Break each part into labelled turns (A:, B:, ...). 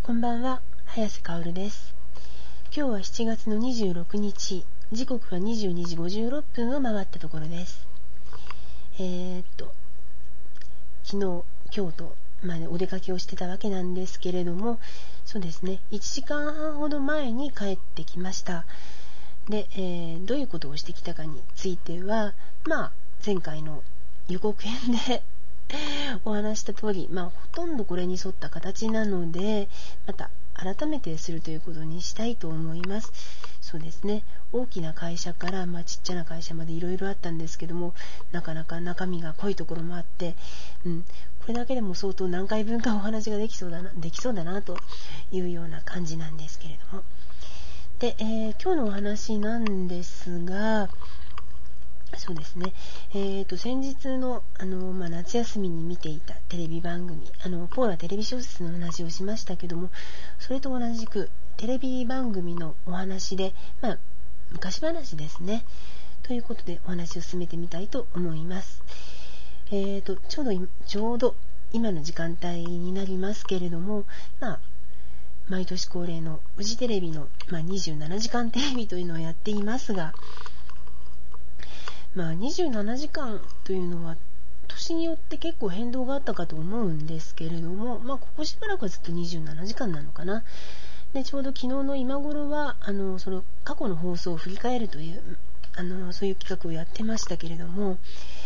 A: こんばんは、早瀬香織です。今日は7月の26日、時刻は22時56分を回ったところです。昨日、今日と、お出かけをしてたわけなんですけれども、そうですね、1時間半ほど前に帰ってきました。で、どういうことをしてきたかについては、前回の予告編でお話した通り、ほとんどこれに沿った形なので、また改めてするということにしたいと思います。そうですね、大きな会社から、ちっちゃな会社までいろいろあったんですけども、なかなか中身が濃いところもあって、これだけでも相当何回分かお話ができそうだなというような感じなんですけれども。で、今日のお話なんですが、そうですね、先日の、夏休みに見ていたテレビ番組、ポーラテレビ小説の話をしましたけども、それと同じくテレビ番組のお話で、昔話ですね、ということでお話を進めてみたいと思います。ちょうど今の時間帯になりますけれども、毎年恒例のフジテレビの、27時間テレビというのをやっていますが、27時間というのは年によって結構変動があったかと思うんですけれども、ここしばらくはずっと27時間なのかな。で、ちょうど昨日の今頃はその過去の放送を振り返るというそういう企画をやってましたけれども、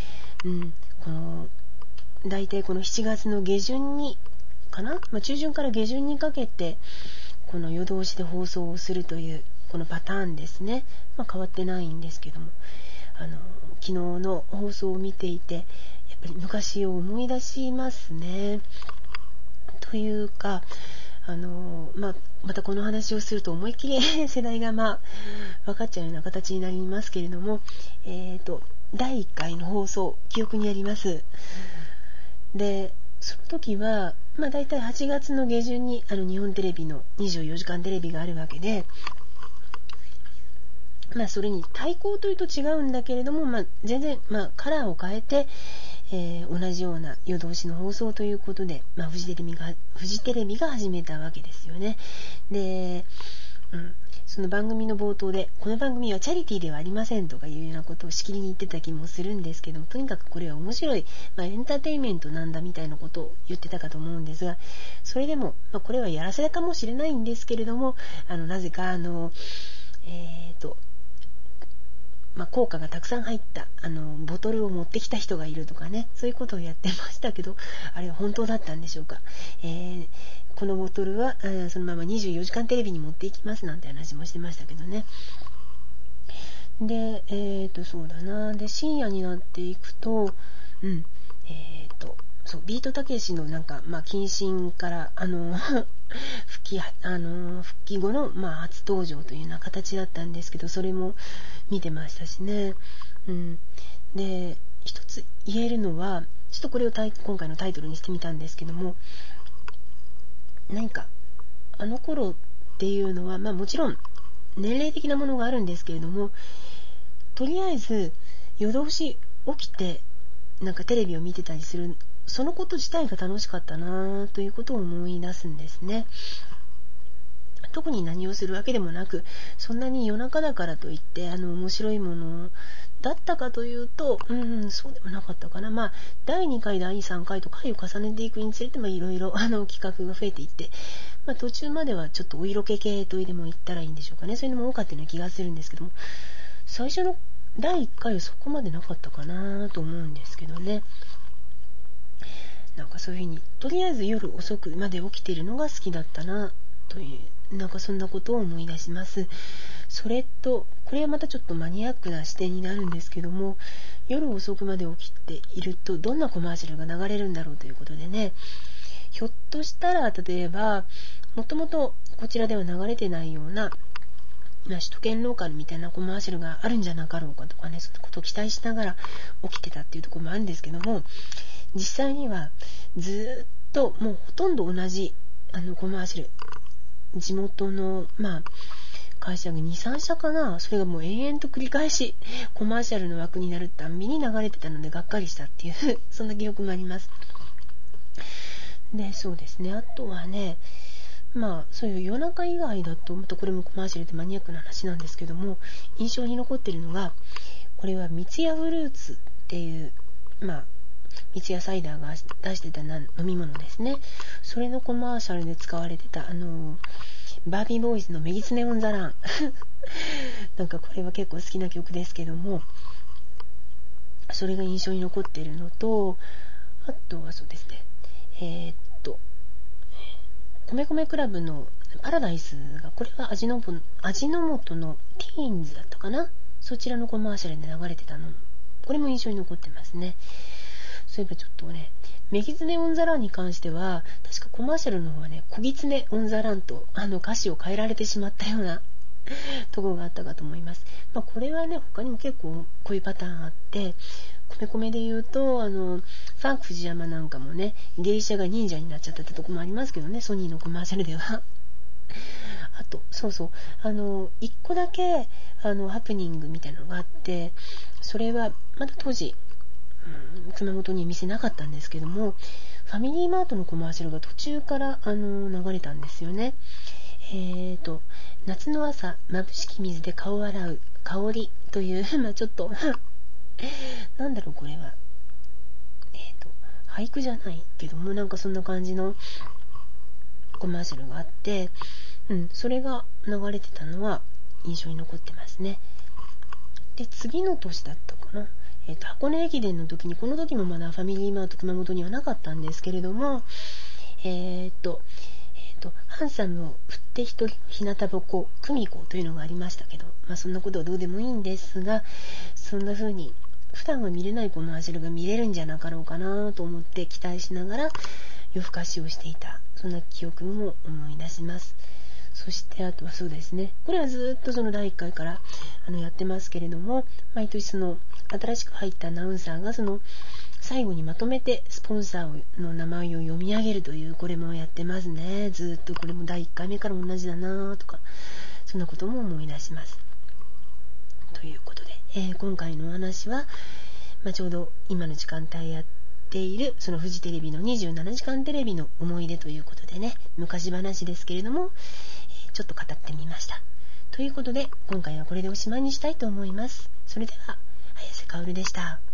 A: 大体この7月の下旬にかな、中旬から下旬にかけてこの夜通しで放送をするというこのパターンですね。変わってないんですけども、昨日の放送を見ていてやっぱり昔を思い出しますね。というかまたこの話をすると思いっきり世代が分かっちゃうような形になりますけれども、第1回の放送記憶にあります。でその時はだいたい8月の下旬に日本テレビの24時間テレビがあるわけで、それに対抗というと違うんだけれども、全然、カラーを変えて、同じような夜通しの放送ということで、フジテレビが始めたわけですよね。で、その番組の冒頭で、この番組はチャリティーではありませんとかいうようなことをしきりに言ってた気もするんですけど、とにかくこれは面白い、エンターテインメントなんだみたいなことを言ってたかと思うんですが、それでも、これはやらせかもしれないんですけれども、なぜか効果がたくさん入ったボトルを持ってきた人がいるとかね、そういうことをやってましたけど、あれは本当だったんでしょうか。このボトルはそのまま24時間テレビに持っていきますなんて話もしてましたけどね。で、そうだな。で、深夜になっていくと、ビートたけしの謹慎から復帰後の初登場というような形だったんですけど、それも見てましたしね。で、一つ言えるのは、ちょっとこれを今回のタイトルにしてみたんですけども、何かあの頃っていうのは、もちろん年齢的なものがあるんですけれども、とりあえず夜通し起きてテレビを見てたりする、そのこと自体が楽しかったなということを思い出すんですね。特に何をするわけでもなく、そんなに夜中だからといって面白いものだったかというと、そうでもなかったかな。第2回第3回と回を重ねていくにつれていろいろ企画が増えていって、途中まではちょっとお色気系とでも言ったらいいんでしょうかね。そういうのも多かったような気がするんですけども、最初の第1回はそこまでなかったかなと思うんですけどね。そういうふうにとりあえず夜遅くまで起きているのが好きだったなという、そんなことを思い出します。それとこれはまたちょっとマニアックな視点になるんですけども、夜遅くまで起きているとどんなコマーシャルが流れるんだろうということでね、ひょっとしたら例えばもともとこちらでは流れてないような首都圏ローカルみたいなコマーシャルがあるんじゃなかろうかとかね、そういうことを期待しながら起きてたっていうところもあるんですけども、実際にはずっともうほとんど同じコマーシャル、地元の会社が 2,3 社かな、それがもう延々と繰り返しコマーシャルの枠になるたんびに流れてたのでがっかりしたっていうそんな記憶もあります。で、そうですね、あとはね、 そういう夜中以外だと、またこれもコマーシャルでマニアックな話なんですけども、印象に残っているのが、これは三ツ矢フルーツっていう、三ツ矢サイダーが出してた飲み物ですね。それのコマーシャルで使われてた、バービーボーイズのメギツネオンザラン。なんかこれは結構好きな曲ですけども、それが印象に残っているのと、あとはそうですね、米米クラブのパラダイスが、これは味の素のティーンズだったかな、そちらのコマーシャルで流れてたの、これも印象に残ってますね。そういえばちょっとね、メギツネオンザランに関しては、確かコマーシャルの方はね、小ギツネオンザランと歌詞を変えられてしまったようなところがあったかと思います。これはね、他にも結構こういうパターンあって、米で言うと、ファンク藤山なんかもね、芸者が忍者になっちゃったってとこもありますけどね、ソニーのコマーシャルでは。あと、一個だけ、ハプニングみたいなのがあって、それは、まだ当時、熊本に店なかったんですけども、ファミリーマートのコマーシャルが途中から、流れたんですよね。夏の朝、眩しき水で顔を洗う、香りという、ちょっと、なんだろうこれは。俳句じゃないけども、なんかそんな感じのコマーシャルがあって、それが流れてたのは印象に残ってますね。で、次の年だったかな。箱根駅伝の時に、この時もまだファミリーマート熊本にはなかったんですけれども、ハンサムを振って一人日向ぼこ、久美子というのがありましたけど、そんなことはどうでもいいんですが、そんな風に普段は見れないコマーシャルが見れるんじゃなかろうかなと思って期待しながら夜更かしをしていた、そんな記憶も思い出します。そしてあとはそうですね、これはずっとその第1回からやってますけれども、毎年その新しく入ったアナウンサーがその最後にまとめてスポンサーの名前を読み上げるという、これもやってますね。ずっとこれも第1回目から同じだなとか、そんなことも思い出します。ということで、今回のお話は、ちょうど今の時間帯やっているそのフジテレビの27時間テレビの思い出ということでね、昔話ですけれども、ちょっと語ってみました。ということで、今回はこれでおしまいにしたいと思います。それでは、綾瀬かおるでした。